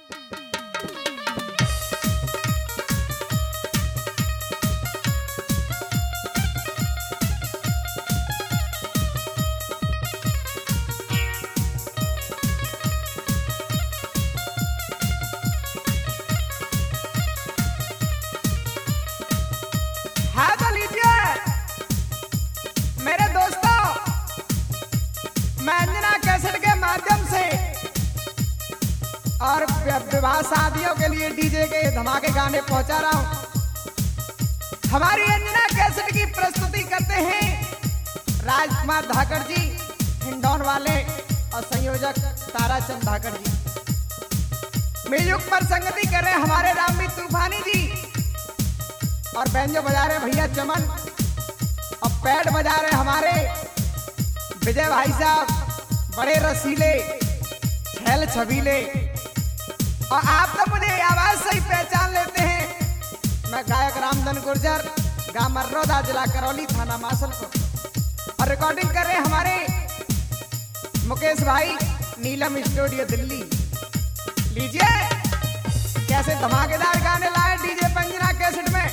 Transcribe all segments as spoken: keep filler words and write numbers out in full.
और विवाह शादियों के लिए डीजे के धमाके गाने पहुंचा रहा हूं। हमारी अंजना कैसेट की प्रस्तुति करते हैं राजकुमार धाकड़ जी, हिंडौन वाले, और संयोजक ताराचंद धाकड़ जी। म्यूजिक पर संगति कर रहे हमारे रामवी तूफानी जी, और बैंजो बजा रहे भैया चमन, और पैड बजा रहे हमारे विजय भाई साहब, बड़े रसीले, छैल छबीले। और आप तो मुझे आवाज से ही पहचान लेते हैं। मैं गायक रामधन गुर्जर, गांव मर्रोदा, जिला करौली, थाना मासलपुर। और रिकॉर्डिंग कर रहे हमारे मुकेश भाई, नीलम स्टूडियो दिल्ली। लीजिए कैसे धमाकेदार गाने लाए डीजे पंजना कैसेट में।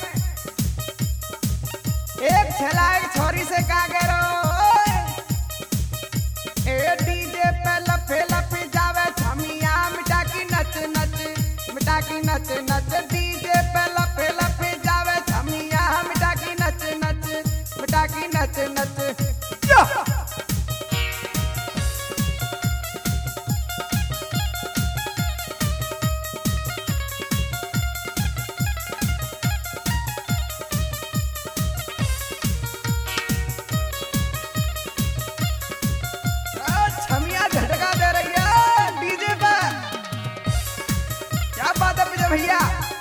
एक छला एक छोरी से का करो, ए डीजे पे लफे लफे जावे छमिया, मिटा की नच नच, मिटा की नच नच। डीजे पे लफे लफे जावे छमिया, मिटा की नच नच, मिटा की नच नच। भैया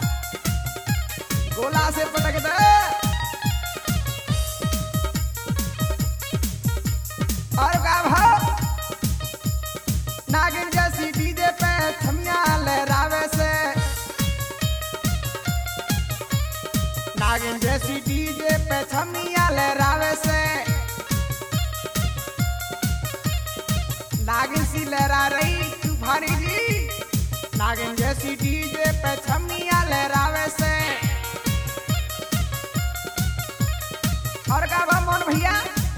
गोला से पटक दे, और का भाव नागिन जैसी डीजे पे छमिया लहरावे से, नागिन जैसी डीजे पे छमिया लहरावे से। नागिन सी लहरा रही तूफानी जी, नागिन जैसी डीजे पे छमिया लहरावे से। और का मोहन भैया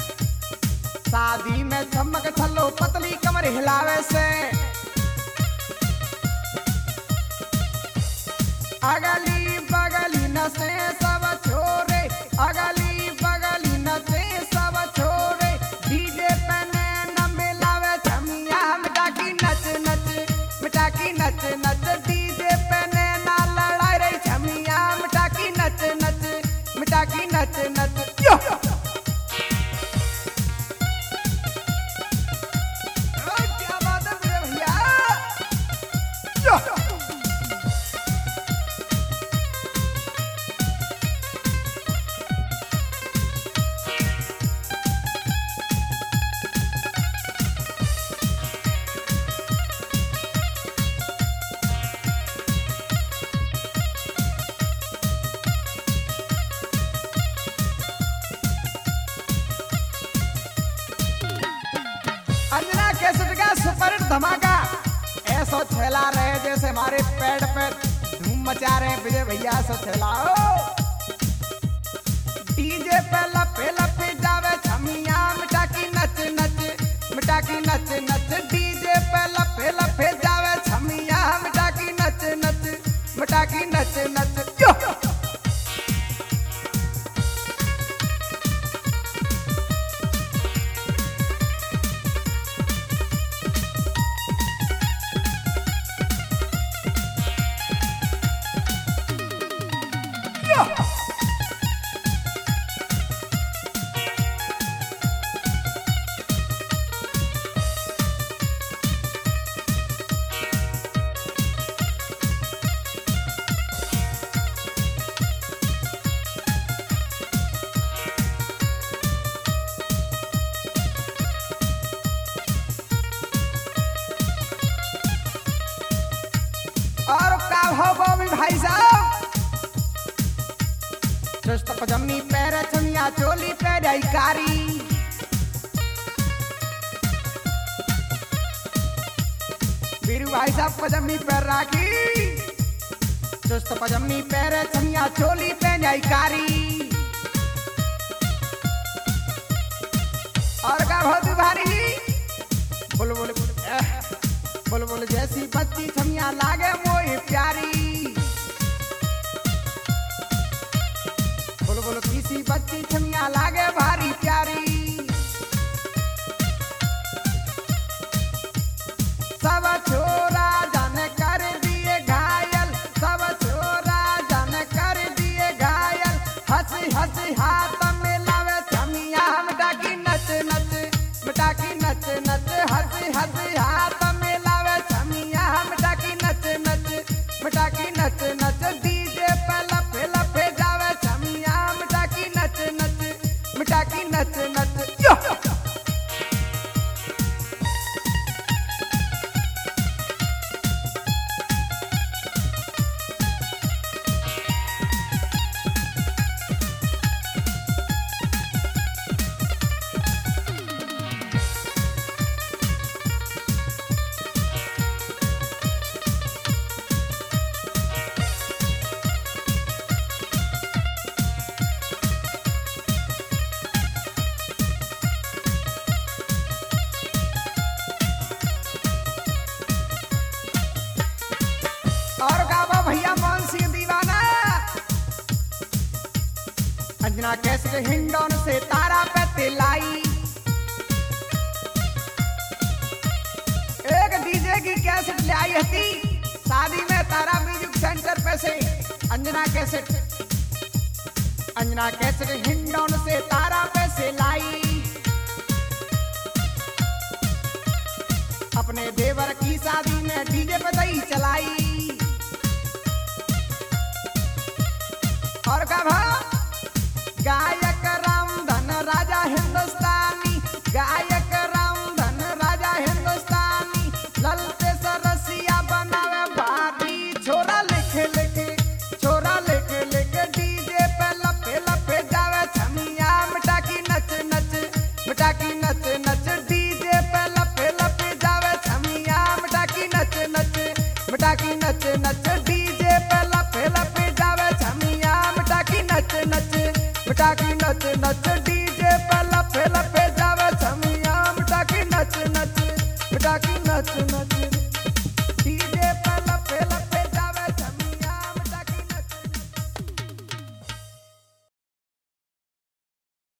शादी में चमक छलो पतली कमर हिलावे से। अगली बगली नसे सब छोरे, अगली बगली नसे सब छोरे। डीजे पे न मिलावे छमिया, मिटा की नच नच, मिटा की नच नच। डीजे पे नैना लड़ाई रही छमिया, मिटा की नच नच, मिटा की नच नच। क्या बात है मेरे भैया। अंजना कैसेट का सुपर धमाका ऐसा छेला रहे जैसे हमारे पैड पे धूम मचा रहे हैं विजय भैया। ऐसा छेलाओ डीजे पे लपे लपे जावे छमिया, मिटा की नच नच, मिटा की नच नच। डीजे पे लपे लपे जावे छमिया, मिटा की नच नच, मिटा की नच नच। यो और का हो गोवी भाई साहब, चुस्त पजामी पैर छमिया, चोली पैर कारी। वीरू भाई साहब पजामी पैर राखी, चुस्त पजम्मी पैरे छमिया चोली पे न्यायकारी और का बहुत भारी बोल बोल बोल बोल जैसी बत्ती छमिया लागे मोही प्यारी बोल बोल किसी बत्ती छमिया लागे भारी प्यारी सब छोरा जान कर दिए घायल सब छोरा जान कर दिए घायल हंसी हंसी हाथ में लावे छमिया मटाकी नच नच मटाकी नच नच हंसी हंसी हाथ में लावे छमिया मटाकी नच नच मटाकी नच नच डीजे पे लफे लफे जावे छमिया मटाकी नच नच मटाकी नच नच यो और गावा भैया मोहन सिंह दीवाना अंजना कैसे हिंडोन से तारा पे तिलाई एक डीजे की कैसेट ले आई थी शादी में तारा म्यूजिक सेंटर पे से अंजना कैसेट अंजना कैसेट हिंडोन से तारा पे से लाई अपने देवर की शादी में डीजे पे दही चलाई और का भा गायक रामधन राजा हिंदुस्तानी गायक रामधन राजा हिंदुस्तानी ललते सरसिया बनावे भारी छोरा लिखे लिखे छोरा लिखे लिखे डीजे पे लपे लपे जावे छमिया मटाकी नच नच मटाकी नच नच डीजे पे लपे लपे जावे छमिया मटाकी नच नच मटाकी नच नच डीजे पे लपे लपे जावे छमिया मटाकी नच नच मटाकी नच नच डीजे पे लपे लपे जावे छमिया मटाकी नच नच मटाकी नच नच